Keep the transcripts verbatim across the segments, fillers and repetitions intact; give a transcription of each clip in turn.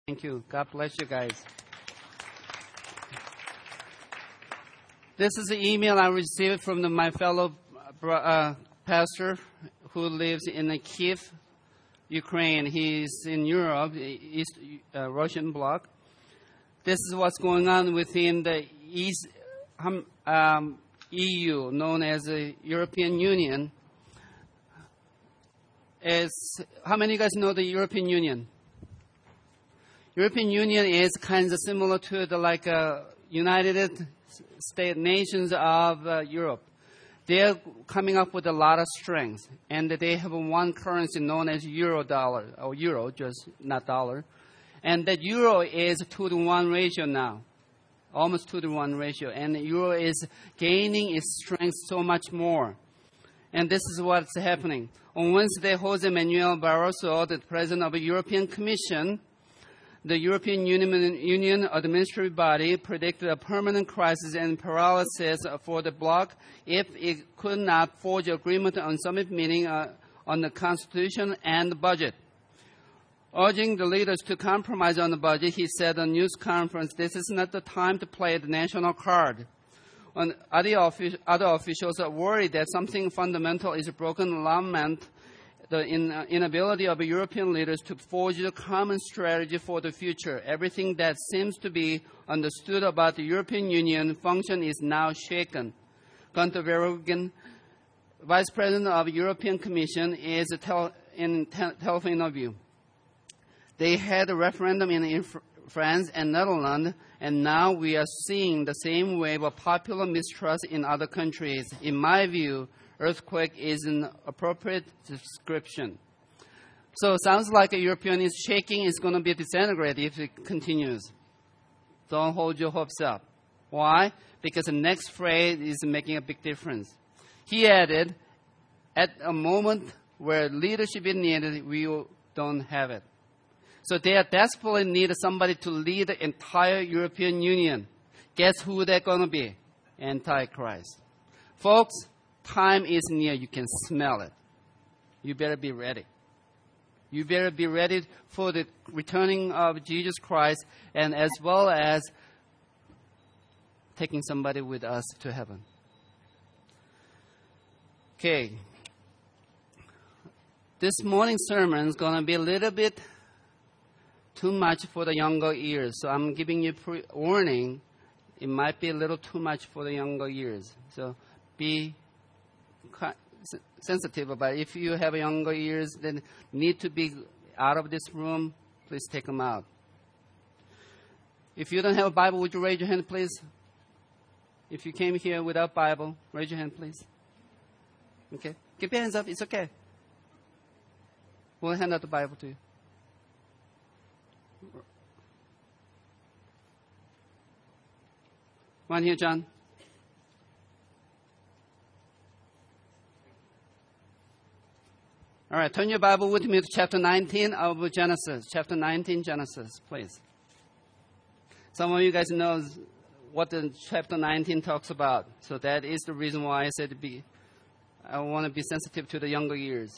Thank you. God bless you guys. This is the email I received from the, my fellow uh, pastor who lives in Kyiv, Ukraine. He's in Europe, East uh, Russian bloc. This is what's going on within the East, um, E U, known as the European Union. Is, how many of you guys know the European Union? European Union is kind of similar to the like uh, United States nations of uh, Europe. They're coming up with a lot of strength, and they have one currency known as euro dollar, or euro, just not dollar. And that euro is two to one ratio now, almost two to one ratio. And the euro is gaining its strength so much more. And this is what's happening. On Wednesday, Jose Manuel Barroso, the president of the European Commission, the European Union, Union administrative body, predicted a permanent crisis and paralysis for the bloc if it could not forge agreement on summit meeting uh, on the constitution and the budget. Urging the leaders to compromise on the budget, he said on a news conference, "This is not the time to play the national card." On other, offic- other officials are worried that something fundamental is broken, lament the in, uh, inability of European leaders to forge a common strategy for the future. Everything that seems to be understood about the European Union function is now shaken. Gunther Verheugen, Vice President of the European Commission, is a tel- in te- telephone interview. They had a referendum in, in fr- France and Netherlands, and now we are seeing the same wave of popular mistrust in other countries. In my view, earthquake is an appropriate description. So it sounds like a European is shaking. It's going to be disintegrated if it continues. Don't hold your hopes up. Why? Because the next phrase is making a big difference. He added, at a moment where leadership is needed, we don't have it. So they are desperately need somebody to lead the entire European Union. Guess who they're going to be? Antichrist. Folks, time is near. You can smell it. You better be ready. You better be ready for the returning of Jesus Christ, and as well as taking somebody with us to heaven. Okay. This morning's sermon is going to be a little bit too much for the younger ears. So I'm giving you pre- warning. It might be a little too much for the younger ears. So be sensitive about it. If you have younger ears that need to be out of this room, please take them out. If you don't have a Bible, would you raise your hand, please? If you came here without Bible, raise your hand, please. Okay. Keep your hands up. It's okay. We'll hand out the Bible to you. One here, John. All right, turn your Bible with me to chapter nineteen of Genesis. Chapter nineteen, Genesis, please. Some of you guys know what the chapter nineteen talks about. So that is the reason why I said be, I want to be sensitive to the younger years.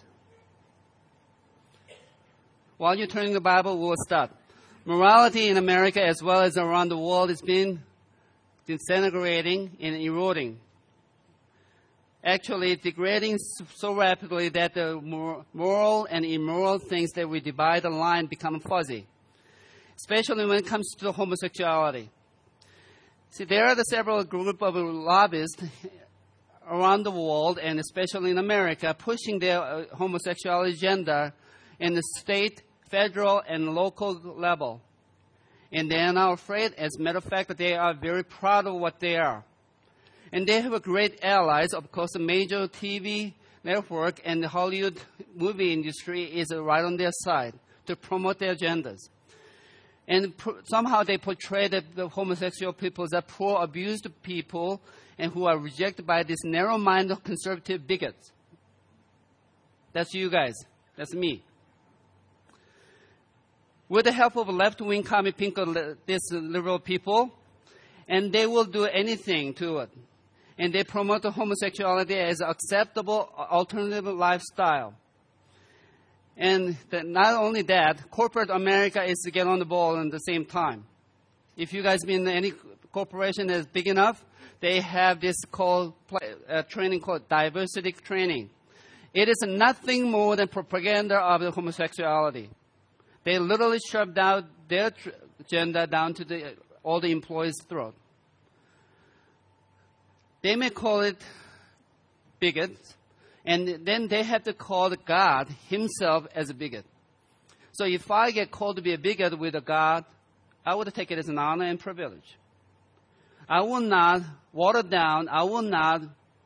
While you're turning the Bible, we'll start. Morality in America as well as around the world is being disintegrating and eroding. Actually, degrading so rapidly that the moral and immoral things that we divide the line become fuzzy, especially when it comes to homosexuality. See, there are the several group of lobbyists around the world, and especially in America, pushing their uh, homosexuality agenda in the state, federal, and local level. And they are now afraid. As a matter of fact, they are very proud of what they are. And they have a great allies. Of course, the major T V network and the Hollywood movie industry is right on their side to promote their agendas. And pr- somehow they portray the, the homosexual people as poor, abused people and who are rejected by this narrow-minded conservative bigots. That's you guys. That's me. With the help of left-wing commie pink, these liberal people, and they will do anything to it. And they promote homosexuality as an acceptable alternative lifestyle. And the, not only that, corporate America is to get on the ball at the same time. If you guys been in any corporation that's big enough, they have this called uh, training called diversity training. It is nothing more than propaganda of the homosexuality. They literally shoved out their tr- agenda down to the, all the employees' throat. They may call it bigots, and then they have to call God himself as a bigot. So if I get called to be a bigot with a God, I would take it as an honor and privilege. I will not water down, I will not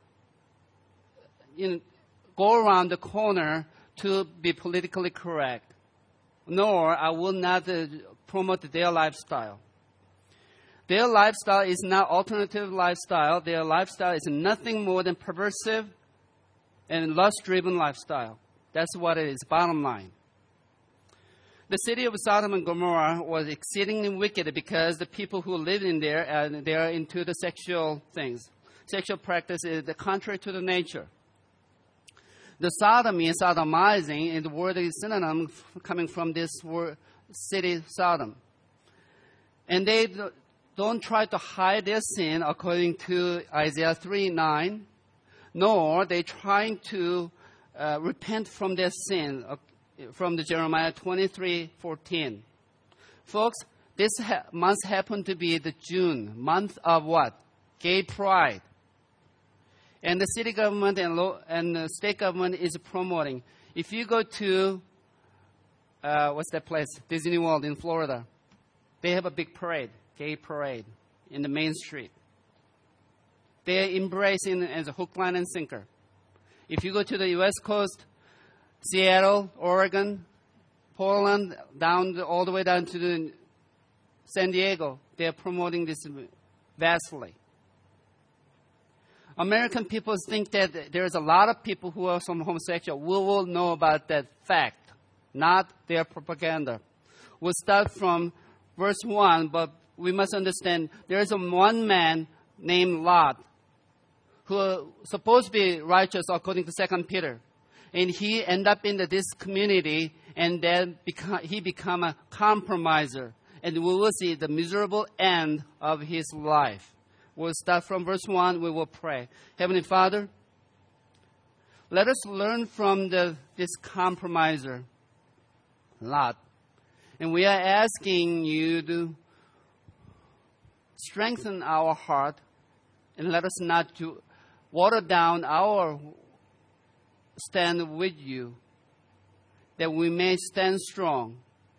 you know, go around the corner to be politically correct, nor I will not uh, promote their lifestyle. Their lifestyle is not alternative lifestyle. Their lifestyle is nothing more than perversive and lust-driven lifestyle. That's what it is, bottom line. The city of Sodom and Gomorrah was exceedingly wicked because the people who lived in there, uh, they are into the sexual things. Sexual practice is the contrary to the nature. The sodomy and sodomizing, and the word is synonym coming from this word, city Sodom. And they don't try to hide their sin according to Isaiah three nine, nor they trying to uh, repent from their sin uh, from the Jeremiah twenty-three fourteen. Folks, this ha- month happened to be the June, month of what? Gay pride. And the city government and, lo- and the state government is promoting. If you go to, uh, what's that place? Disney World in Florida. They have a big parade, gay parade, in the main street. They are embracing it as a hook, line, and sinker. If you go to the West Coast, Seattle, Oregon, Portland, down the, all the way down to the San Diego, they are promoting this vastly. American people think that there's a lot of people who are some homosexual. We will know about that fact, not their propaganda. We'll start from verse one, but we must understand there is a one man named Lot who was supposed to be righteous according to Second Peter. And he ended up in the, this community, and then beca- he became a compromiser. And we will see the miserable end of his life. We'll start from verse one. We will pray. Heavenly Father, let us learn from the, this compromiser, Lot. And we are asking you to strengthen our heart and let us not to water down our stand with you, that we may stand strong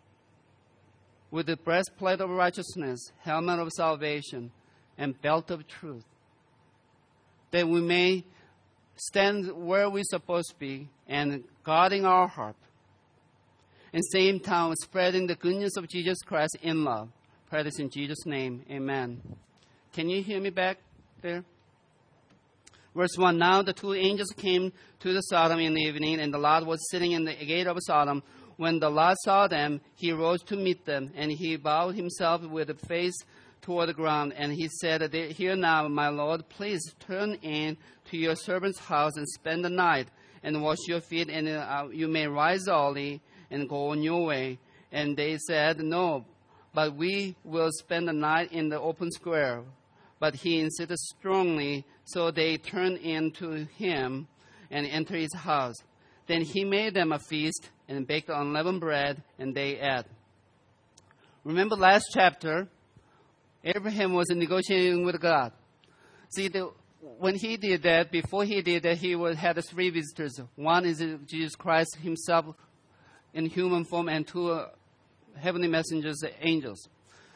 with the breastplate of righteousness, helmet of salvation, and belt of truth, that we may stand where we're supposed to be and guarding our heart, and same time spreading the goodness of Jesus Christ in love. Pray this in Jesus' name. Amen. Can you hear me back there? Verse one, now the two angels came to the Sodom in the evening, and the Lot was sitting in the gate of Sodom. When the Lot saw them, he rose to meet them, and he bowed himself with a face toward the ground. And he said, here now, my Lord, please turn in to your servant's house and spend the night, and wash your feet, and uh, you may rise early and go on your way. And they said, no, but we will spend the night in the open square. But he insisted strongly, so they turned in to him and entered his house. Then he made them a feast and baked unleavened bread, and they ate. Remember last chapter, Abraham was negotiating with God. See, the, when he did that, before he did that, he was, had three visitors. One is Jesus Christ himself in human form, and two uh, heavenly messengers, angels.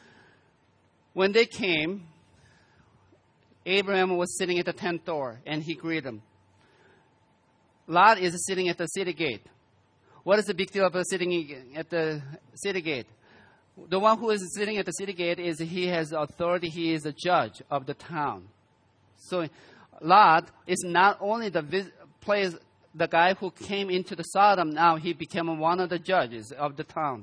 When they came, Abraham was sitting at the tent door, and he greeted them. Lot is sitting at the city gate. What is the big deal of sitting at the city gate? The one who is sitting at the city gate is he has authority. He is a judge of the town. So Lot is not only the vis- place, the guy who came into the Sodom. Now he became one of the judges of the town.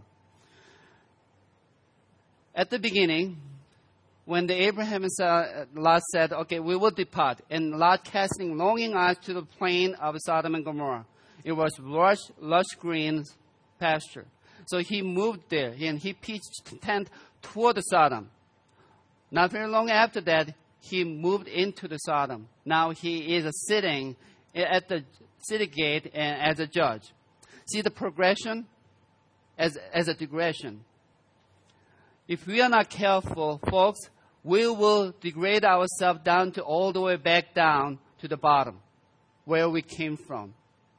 At the beginning, when the Abraham and Lot said, okay, we will depart, and Lot casting longing eyes to the plain of Sodom and Gomorrah. It was lush, lush green, pasture. So he moved there, and he pitched tent toward Sodom. Not very long after that, he moved into the Sodom. Now he is sitting at the city gate as a judge. See the progression as, as a digression. If we are not careful, folks, we will degrade ourselves down to all the way back down to the bottom, where we came from.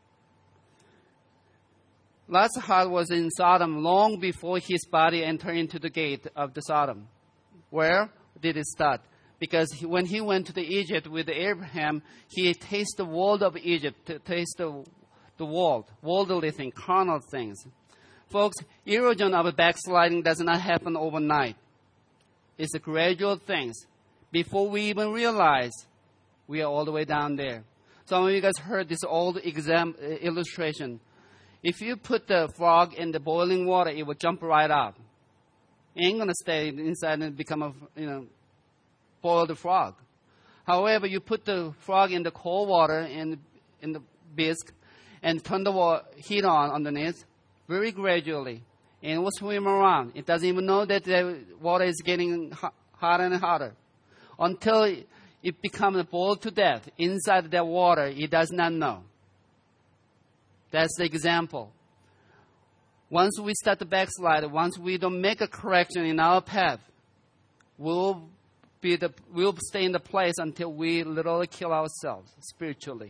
Lot's heart was in Sodom long before his body entered into the gate of the Sodom. Where did it start? Because he, when he went to the Egypt with Abraham, he tasted the world of Egypt, tasted the, the world, worldly things, carnal things. Folks, erosion of backsliding does not happen overnight. It's a gradual things. Before we even realize, we are all the way down there. Some of you guys heard this old exam uh, illustration. If you put the frog in the boiling water, it will jump right out. It ain't going to stay inside and become a, you know, boiled frog. However, you put the frog in the cold water in, in the bisque and turn the water, heat on underneath very gradually. And it will swim around. It doesn't even know that the water is getting hot, hotter and hotter. Until it, it becomes boiled to death inside that water, it does not know. That's the example. Once we start to backslide, once we don't make a correction in our path, we'll be the we'll stay in the place until we literally kill ourselves spiritually.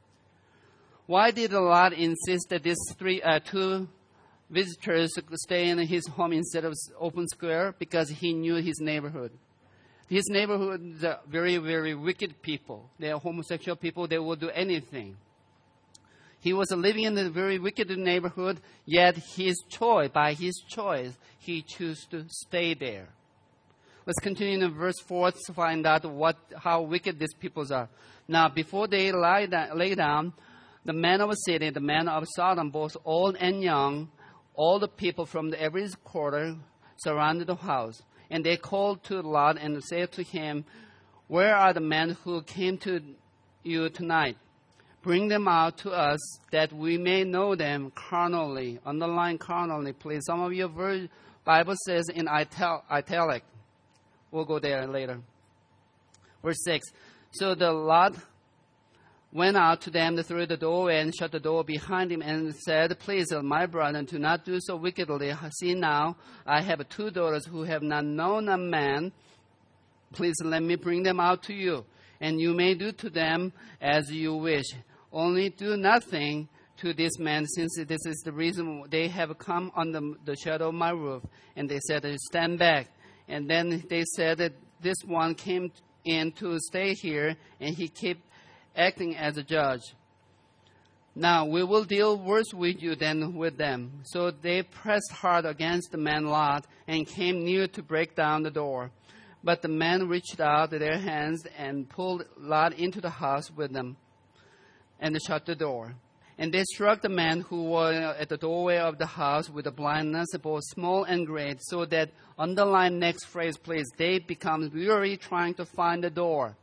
Why did Lot insist that these three uh, two visitors stay in his home instead of open square? Because he knew his neighborhood. His neighborhood is very, very wicked people. They are homosexual people. They will do anything. He was living in a very wicked neighborhood, yet his choice, by his choice, he chose to stay there. Let's continue in verse four to find out what how wicked these peoples are. Now, before they lie down, lay down, the men of the city, the men of Sodom, both old and young, all the people from the every quarter surrounded the house. And they called to Lot and said to him, "Where are the men who came to you tonight? Bring them out to us that we may know them carnally." Underline carnally, please. Some of your Bible says in ital- italic. We'll go there later. Verse six. So the Lot went out to them through the doorway and shut the door behind him and said, "Please, my brother, do not do so wickedly. See now, I have two daughters who have not known a man. Please let me bring them out to you, and you may do to them as you wish. Only do nothing to this man, since this is the reason they have come under the shadow of my roof." And they said, "Stand back." And then they said that this one came in to stay here, and he kept acting as a judge. "Now we will deal worse with you than with them." So they pressed hard against the man Lot and came near to break down the door. But the men reached out their hands and pulled Lot into the house with them and shut the door. And they struck the man who was at the doorway of the house with a blindness, both small and great, so that, underline next phrase, please, they become weary trying to find the door.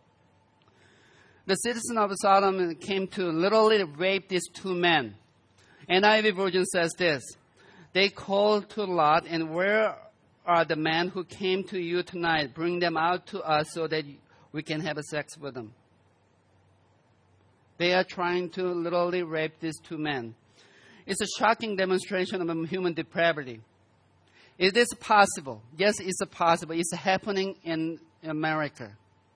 The citizens of Sodom came to literally rape these two men. N I V version says this: they called to Lot, "And where are the men who came to you tonight? Bring them out to us so that we can have sex with them." They are trying to literally rape these two men. It's a shocking demonstration of human depravity. Is this possible? Yes, it's possible. It's happening in America.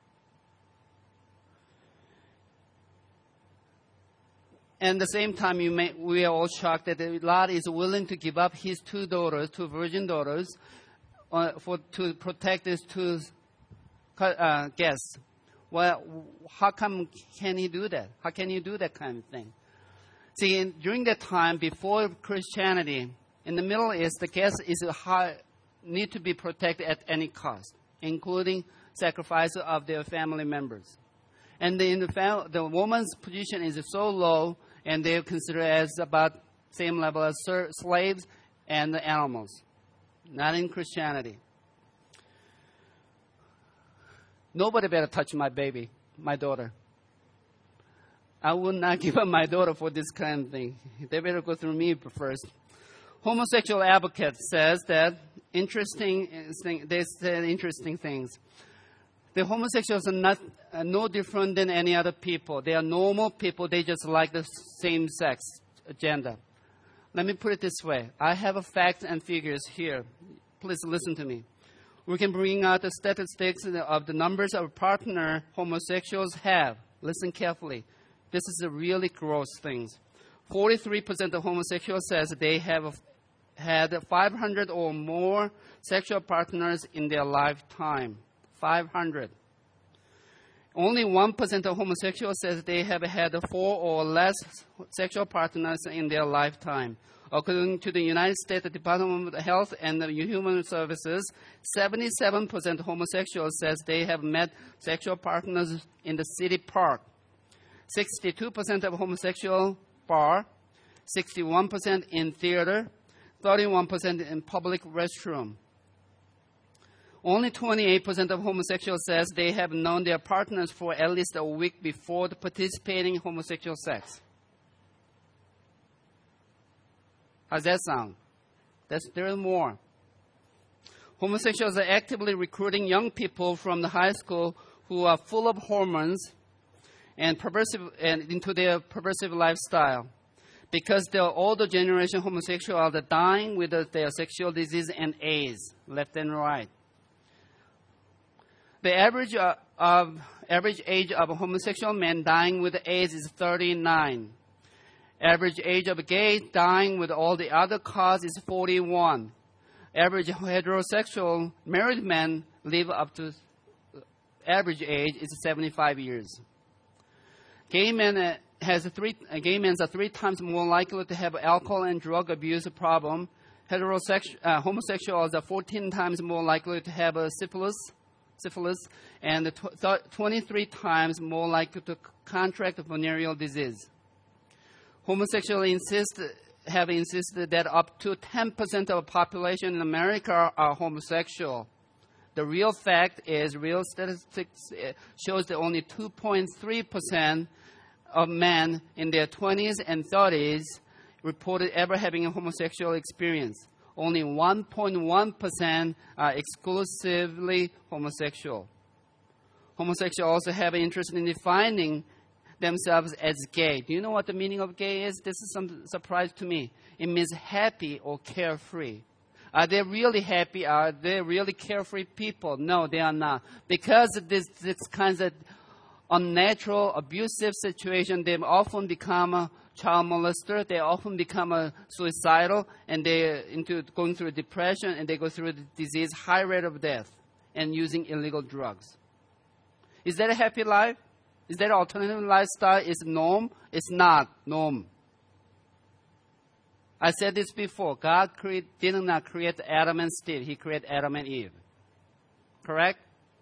And at the same time, you may, we are all shocked that Lot is willing to give up his two daughters, two virgin daughters, uh, for to protect his two uh, guests. Well, how come can he do that? How can you do that kind of thing? See, in, during that time, before Christianity, in the Middle East, the guest is high, need to be protected at any cost, including sacrifice of their family members. And the, in the, fam- the woman's position is so low, and they're considered as about same level as ser- slaves and the animals. Not in Christianity. Nobody better touch my baby, my daughter. I would not give up my daughter for this kind of thing. They better go through me first. Homosexual advocate says that interesting, they said interesting things. The homosexuals are not uh, no different than any other people. They are normal people. They just like the same sex gender. Let me put it this way. I have a facts and figures here. Please listen to me. We can bring out the statistics of the numbers of partner homosexuals have. Listen carefully. This is a really gross thing. forty-three percent of homosexuals says they have had five hundred or more sexual partners in their lifetime. five hundred. Only one percent of homosexuals says they have had four or less sexual partners in their lifetime. According to the United States Department of Health and Human Services, seventy-seven percent of homosexuals says they have met sexual partners in the city park. sixty-two percent of homosexual bar, sixty-one percent in theater, thirty-one percent in public restroom. Only twenty-eight percent of homosexuals says they have known their partners for at least a week before participating in homosexual sex. How's that sound? That's, there's more. Homosexuals are actively recruiting young people from the high school who are full of hormones and perversive and into their perversive lifestyle. Because the older generation homosexuals are dying with their sexual disease and AIDS, left and right. The average of, of average age of a homosexual man dying with AIDS is thirty-nine. Average age of a gay dying with all the other causes is forty-one. Average heterosexual married men live up to average age is seventy-five years. Gay men uh, has three uh, gay men are three times more likely to have alcohol and drug abuse problem. Heterosexual uh, homosexuals are fourteen times more likely to have a syphilis, syphilis, and tw- th- twenty-three times more likely to contract venereal disease. Homosexuals insist, have insisted that up to ten percent of the population in America are homosexual. The real fact is, real statistics shows that only two point three percent of men in their twenties and thirties reported ever having a homosexual experience. Only one point one percent are exclusively homosexual. Homosexuals also have an interest in defining themselves as gay. Do you know what the meaning of gay is? This is some surprise to me. It means happy or carefree. Are they really happy? Are they really carefree people? No, they are not. Because of this, this kind of unnatural, abusive situation, they often become a child molester. They often become a suicidal, and they're into going through depression, and they go through the disease, high rate of death, and using illegal drugs. Is that a happy life? Is that alternative lifestyle is norm? It's not norm. I said this before. God create, did not create Adam and Steve. He created Adam and Eve. Correct?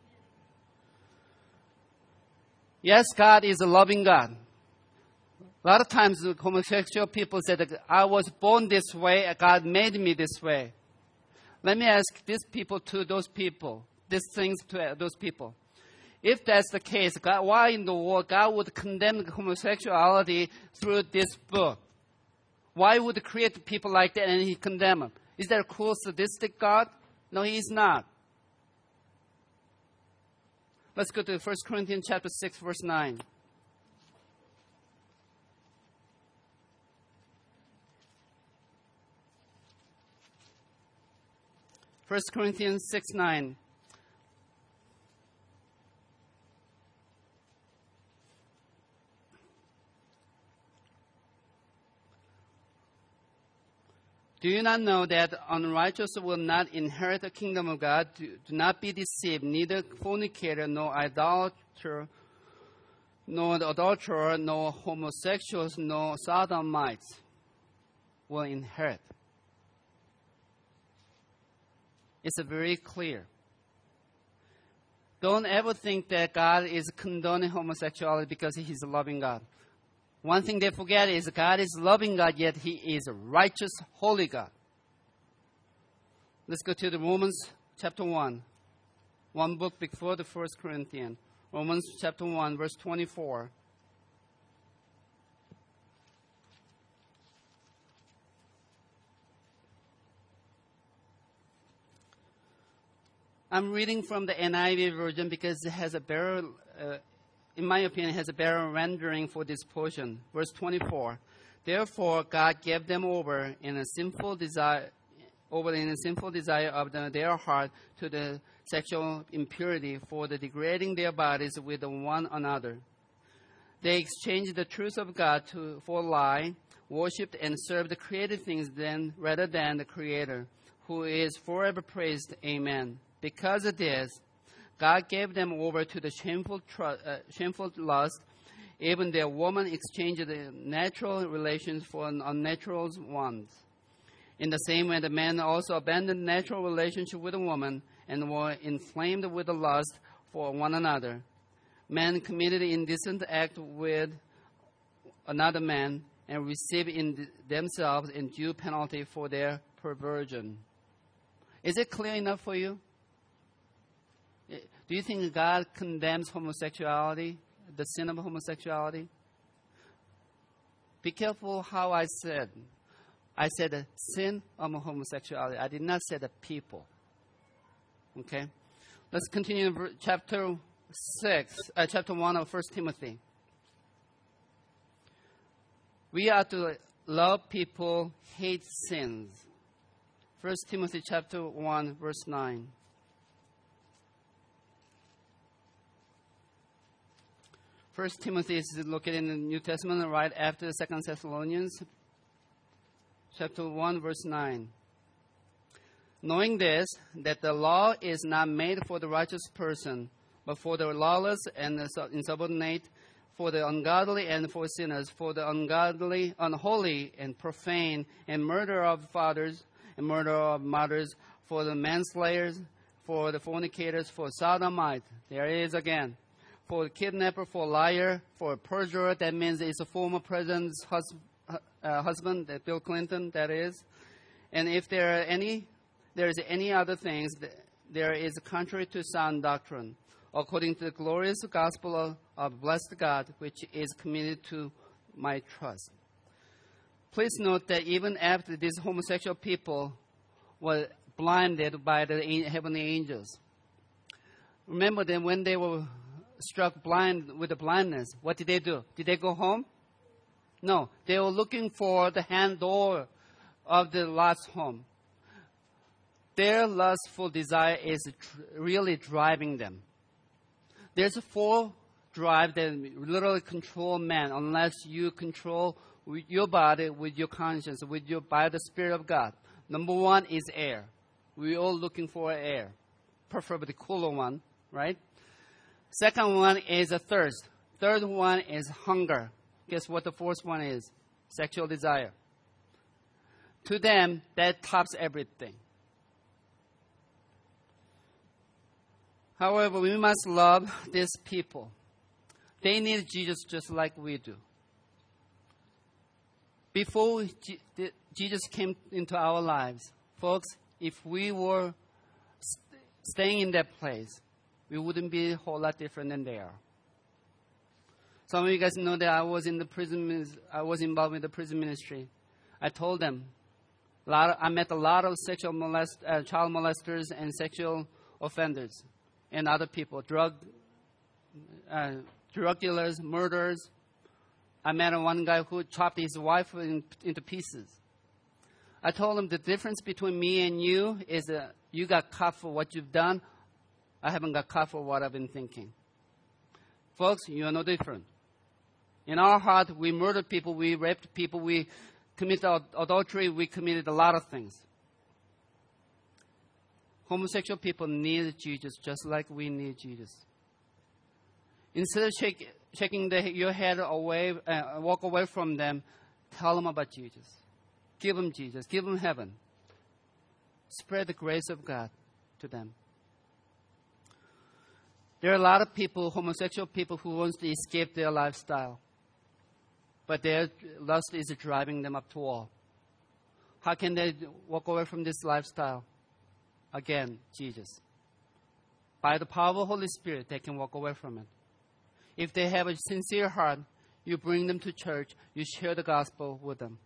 Yes, God is a loving God. A lot of times homosexual people say that I was born this way, God made me this way. Let me ask these people to those people, these things to those people. If that's the case, God, why in the world God would condemn homosexuality through this book? Why would He create people like that and He condemn them? Is that a cruel, sadistic God? No, He is not. Let's go to First Corinthians chapter six, verse nine. First Corinthians six, nine. Do you not know that unrighteous will not inherit the kingdom of God? Do, do not be deceived. Neither fornicator, nor idolater, nor adulterer, nor homosexuals, nor sodomites will inherit. It's very clear. Don't ever think that God is condoning homosexuality because He's a loving God. One thing they forget is God is loving God, yet He is a righteous, holy God. Let's go to the Romans chapter one. One book before the First Corinthians. Romans chapter one, verse twenty-four. I'm reading from the N I V version because it has a better, uh, in my opinion, it has a better rendering for this portion. Verse twenty-four. Therefore, God gave them over in a sinful desire, over in a sinful desire of the, their heart to the sexual impurity, for the degrading their bodies with one another. They exchanged the truth of God to, for a lie, worshipped and served the created things then rather than the Creator, who is forever praised. Amen. Because of this, God gave them over to the shameful, tr- uh, shameful lust. Even their woman exchanged the natural relations for unnatural ones. In the same way, the men also abandoned natural relationship with a woman and were inflamed with the lust for one another. Men committed indecent act with another man and received in themselves a due penalty for their perversion. Is it clear enough for you? Do you think God condemns homosexuality, the sin of homosexuality? Be careful how I said. I said the sin of homosexuality. I did not say the people. Okay? Let's continue in chapter six, uh, chapter one of First Timothy. We are to love people, hate sins. First Timothy chapter one, verse nine. First Timothy is located in the New Testament right after Second Thessalonians, chapter one, verse nine. Knowing this, that the law is not made for the righteous person, but for the lawless and the insubordinate, for the ungodly and for sinners, for the ungodly, unholy, and profane, and murder of fathers, and murder of mothers, for the manslayers, for the fornicators, for sodomites. There it is again. For the kidnapper, for liar, for perjurer, that means it's a former president's hus- uh, husband, that Bill Clinton, that is. And if there are any, there is any other things, there is contrary to sound doctrine, according to the glorious gospel of, of blessed God, which is committed to my trust. Please note that even after these homosexual people were blinded by the heavenly angels, remember that when they were struck blind with the blindness, what did they do? Did they go home? No, they were looking for the hand door of the lost home. Their lustful desire is tr- really driving them. There's a four drive that literally control man unless you control with your body, with your conscience, with your by the Spirit of God. Number one is air. We're all looking for air, preferably cooler one, right? Second one is a thirst. Third one is hunger. Guess what the fourth one is? Sexual desire. To them, that tops everything. However, we must love these people. They need Jesus just like we do. Before G- Jesus came into our lives, folks, if we were st- staying in that place, we wouldn't be a whole lot different than they are. Some of you guys know that I was in the prison. I was involved with the prison ministry. I told them, a lot of, I met a lot of sexual molest, uh, child molesters and sexual offenders, and other people, drug, uh, drug dealers, murderers. I met one guy who chopped his wife in, into pieces. I told him the difference between me and you is that you got caught for what you've done. I haven't got caught for what I've been thinking. Folks, you are no different. In our heart, we murdered people, we raped people, we committed adultery, we committed a lot of things. Homosexual people need Jesus just like we need Jesus. Instead of shake, shaking the, your head away, uh, walk away from them, tell them about Jesus. Give them Jesus. Give them heaven. Spread the grace of God to them. There are a lot of people, homosexual people, who want to escape their lifestyle. But their lust is driving them up to wall. How can they walk away from this lifestyle? Again, Jesus. By the power of the Holy Spirit, they can walk away from it. If they have a sincere heart, you bring them to church, you share the gospel with them.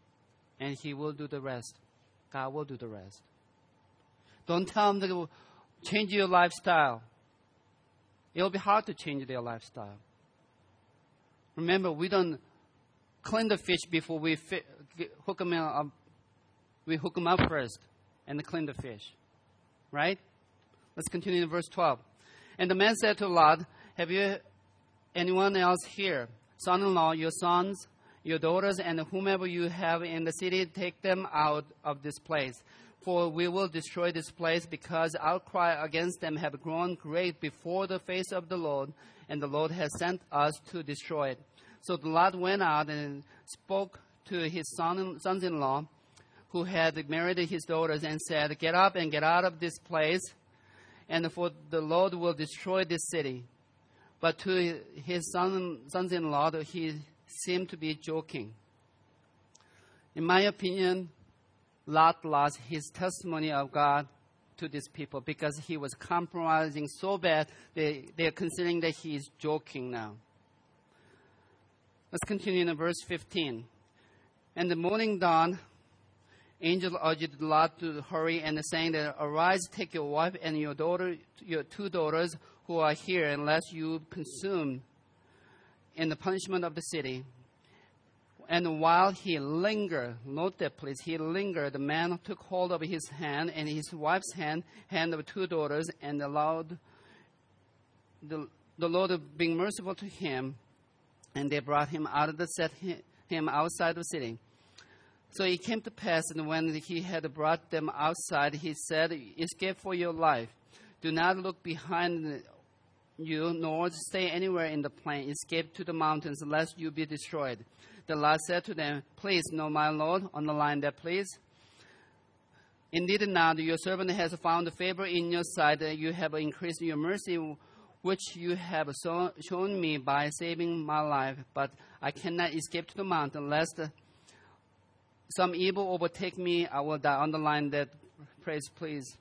And He will do the rest. God will do the rest. Don't tell them to change your lifestyle. It'll be hard to change their lifestyle. Remember, we don't clean the fish before we fi- hook them up. We hook them up first and clean the fish. Right? Let's continue in verse twelve. And the man said to Lot, have you anyone else here? Son-in-law, your sons, your daughters, and whomever you have in the city, take them out of this place. For we will destroy this place, because our cry against them have grown great before the face of the Lord, and the Lord has sent us to destroy it. So Lot went out and spoke to his son, sons-in-law, who had married his daughters, and said, get up and get out of this place, and for the Lord will destroy this city. But to his son, sons-in-law, he seemed to be joking. In my opinion, Lot lost his testimony of God to these people because he was compromising so bad, they, they're considering that he's joking now. Let's continue in verse fifteen. And the morning dawned, angel urged Lot to hurry and saying that, arise, take your wife and your daughter, your two daughters who are here, unless you consume in the punishment of the city. And while he lingered, note that please, he lingered, the man took hold of his hand and his wife's hand, hand of two daughters, and allowed the, the Lord being merciful to him, and they brought him out of the set him outside the city. So it came to pass, and when he had brought them outside, he said, escape for your life. Do not look behind you, nor stay anywhere in the plain. Escape to the mountains, lest you be destroyed. The Lord said to them, please, no, my Lord, underline that, please. Indeed, now your servant has found favor in your sight, that you have increased your mercy, which you have so, shown me by saving my life. But I cannot escape to the mountain, lest some evil overtake me. I will die. Underline that phrase, please.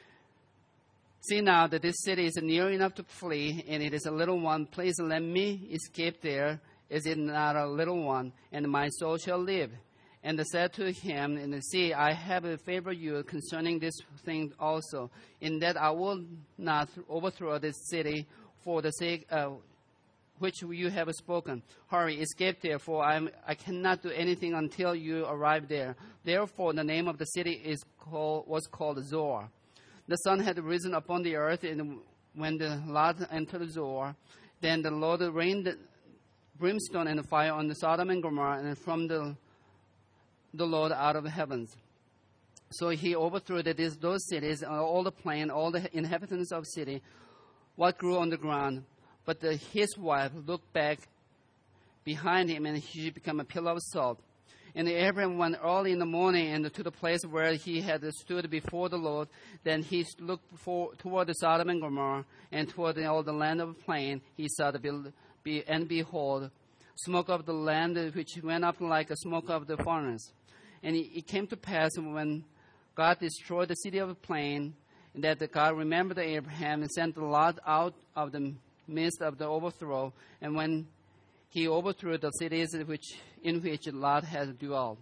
See now that this city is near enough to flee, and it is a little one. Please let me escape there. Is it not a little one? And my soul shall live. And they said to him, and see, I have favored you concerning this thing also, in that I will not overthrow this city for the sake uh, which you have spoken. Hurry, escape there, for I'm, I cannot do anything until you arrive there. Therefore, the name of the city is called, was called Zoar. The sun had risen upon the earth, and when the Lot entered Zoar, then the Lord rained brimstone and fire on the Sodom and Gomorrah, and from the the Lord out of the heavens. So he overthrew that is, those cities, all the plain, all the inhabitants of the city, what grew on the ground. But the, his wife looked back behind him, and she became a pillar of salt. And Abraham went early in the morning and to the place where he had stood before the Lord. Then he looked for, toward the Sodom and Gomorrah, and toward the, all the land of the plain. He saw the build, be, and behold, smoke of the land which went up like a smoke of the furnace. And it, it came to pass when God destroyed the city of the plain, that the God remembered Abraham and sent Lot out of the midst of the overthrow. And when he overthrew the cities which, in which Lot had dwelt.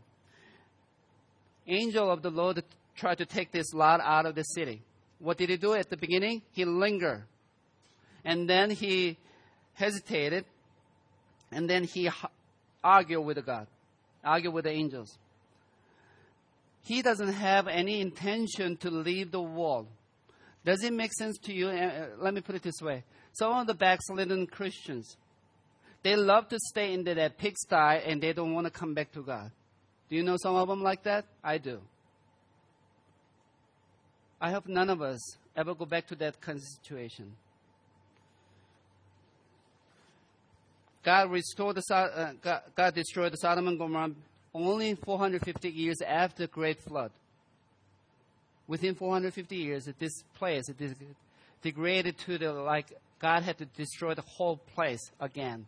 Angel of the Lord tried to take this Lot out of the city. What did he do at the beginning? He lingered. And then he hesitated. And then he argued with God, argued with the angels. He doesn't have any intention to leave the world. Does it make sense to you? Uh, let me put it this way. Some of the backslidden Christians, they love to stay in that pigsty and they don't want to come back to God. Do you know some of them like that? I do. I hope none of us ever go back to that kind of situation. God restored the uh, God, God destroyed the Sodom and Gomorrah only four hundred fifty years after the Great Flood. Within four hundred fifty years, this place it degraded to the like God had to destroy the whole place again.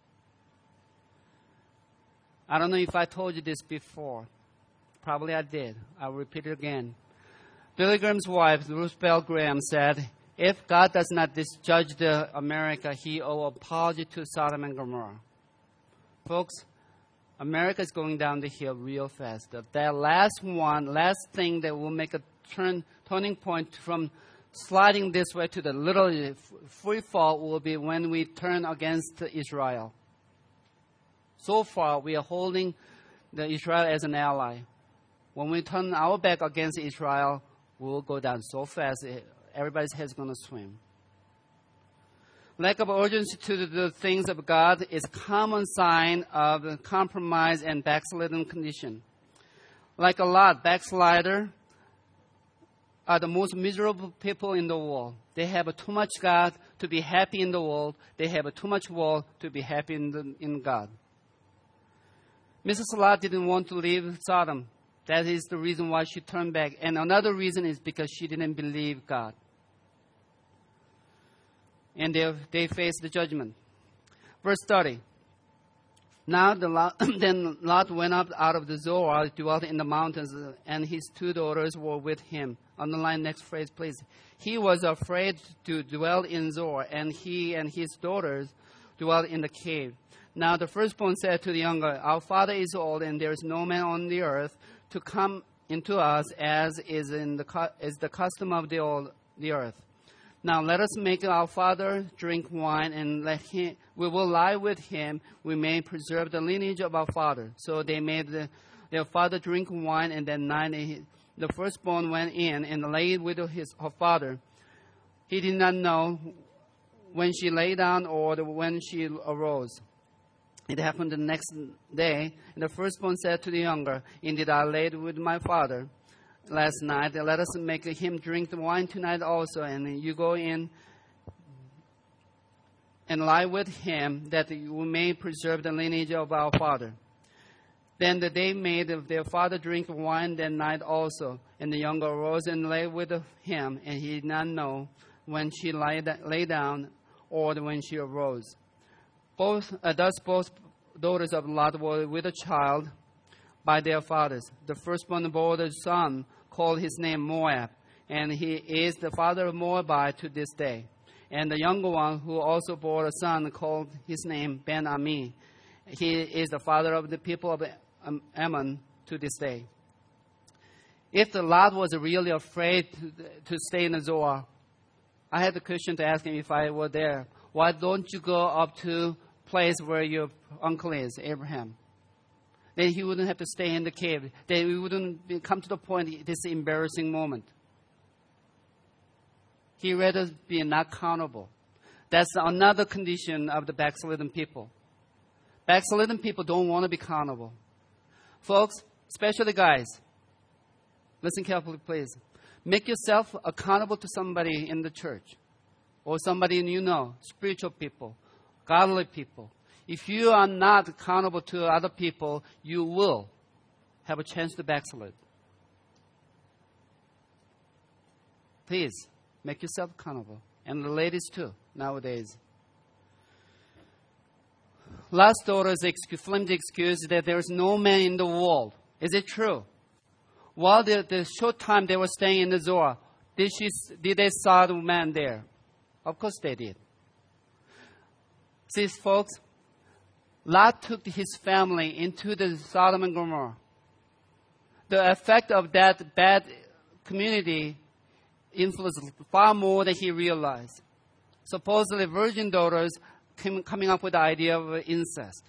I don't know if I told you this before. Probably I did. I'll repeat it again. Billy Graham's wife, Ruth Bell Graham, said, if God does not judge the America, he owes apology to Sodom and Gomorrah. Folks, America is going down the hill real fast. That last one, last thing that will make a turn, turning point from sliding this way to the literally free fall will be when we turn against Israel. So far, we are holding the Israel as an ally. When we turn our back against Israel, we will go down so fast, everybody's head is going to swim. Lack of urgency to the things of God is a common sign of compromise and backslidden condition. Like a lot, backslider are the most miserable people in the world. They have too much God to be happy in the world. They have too much world to be happy in, the, in God. Missus Lot didn't want to leave Sodom. That is the reason why she turned back. And another reason is because she didn't believe God. And they, they faced the judgment. Verse thirty. Now the Lot, then Lot went up out of the Zoar, dwelt in the mountains, and his two daughters were with him. Underline next phrase, please. He was afraid to dwell in Zoar, and he and his daughters dwelt in the cave. Now the firstborn said to the younger, Our father is old, and there is no man on the earth to come into us, as is in the is the custom of the old the earth. Now let us make our father drink wine, and let him we will lie with him. We may preserve the lineage of our father. So they made the, their father drink wine, and that night he, the firstborn went in and lay with his her father. He did not know when she lay down or when she arose. It happened the next day, and the firstborn said to the younger, Indeed, I laid with my father last night. Let us make him drink the wine tonight also, and you go in and lie with him, that we may preserve the lineage of our father. Then they made their father drink wine that night also, and the younger arose and lay with him, and he did not know when she lay, lay down or when she arose. Both, uh, thus both daughters of Lot were with a child by their fathers. The firstborn bore the son, called his name Moab, and he is the father of Moabite to this day. And the younger one, who also bore a son, called his name Ben-Ami. He is the father of the people of Ammon to this day. If the Lot was really afraid to, to stay in the Zoar, I had the question to ask him if I were there. Why don't you go up to place where your uncle is, Abraham? Then he wouldn't have to stay in the cave. Then we wouldn't come to the point, this embarrassing moment. He rather be not accountable. That's another condition of the backslidden people. Backslidden people don't want to be accountable. Folks, especially guys, listen carefully, please. Make yourself accountable to somebody in the church or somebody you know, spiritual people, godly people. If you are not accountable to other people, you will have a chance to backslide. Please, make yourself accountable. And the ladies too, nowadays. Lot's daughter's excuse, flimsy excuse that there is no man in the world. Is it true? While the, the short time they were staying in the Zoar, did, she, did they saw the man there? Of course they did. See, folks, Lot took his family into the Sodom and Gomorrah. The effect of that bad community influenced far more than he realized. Supposedly, virgin daughters came, coming up with the idea of incest.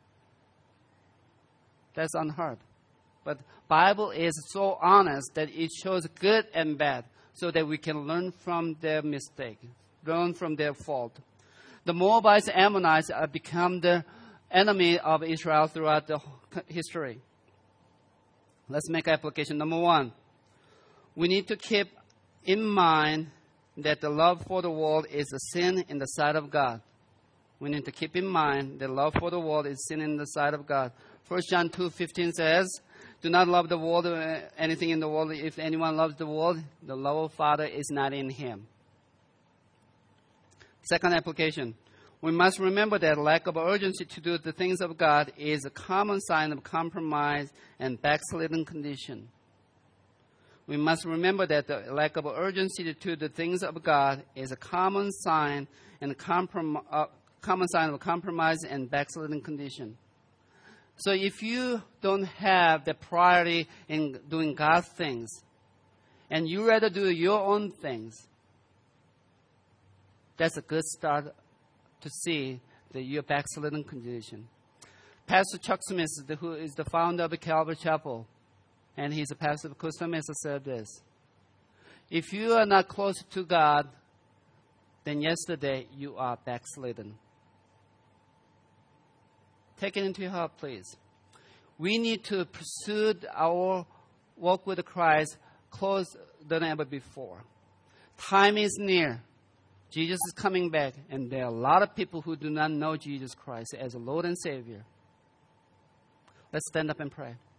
That's unheard. But Bible is so honest that it shows good and bad so that we can learn from their mistake, learn from their fault. The Moabites and Ammonites have become the enemy of Israel throughout the history. Let's make application. Number one, we need to keep in mind that the love for the world is a sin in the sight of God. We need to keep in mind that love for the world is sin in the sight of God. First John two fifteen says, Do not love the world or anything in the world. If anyone loves the world, the love of Father is not in him. Second application. We must remember that lack of urgency to do the things of God is a common sign of compromise and backslidden condition. We must remember that the lack of urgency to do the things of God is a common sign and a comprom- uh, common sign of compromise and backslidden condition. So if you don't have the priority in doing God's things, and you rather do your own things, That's a good start to see that you're backslidden condition. Pastor Chuck Smith, who is the founder of the Calvary Chapel, and he's a pastor of Costa Mesa, said this: if you are not close to God, then yesterday you are backslidden. Take it into your heart, please. We need to pursue our walk with Christ closer than ever before. Time is near. Jesus is coming back, and there are a lot of people who do not know Jesus Christ as a Lord and Savior. Let's stand up and pray.